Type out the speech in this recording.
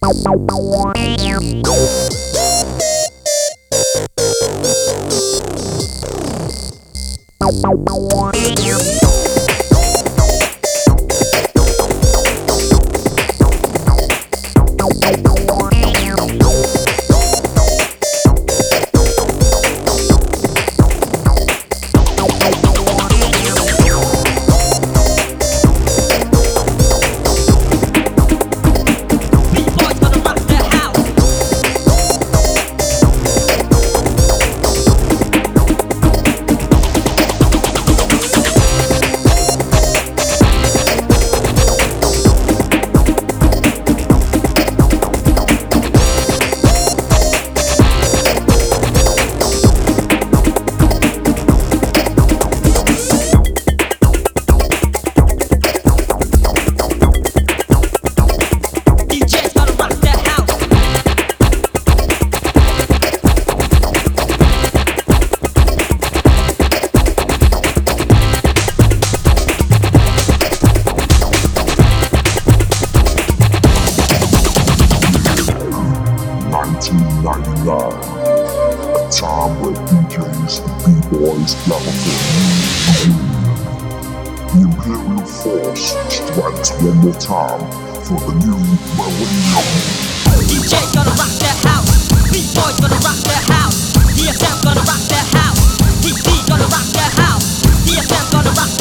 A time where DJs and B-boys gather for reunion. The Imperial Force strikes one more time for the new millennium. DJ's gonna rock the house, B-boys gonna rock the house, DSM gonna rock the house, TC gonna rock the house, DSM gonna rock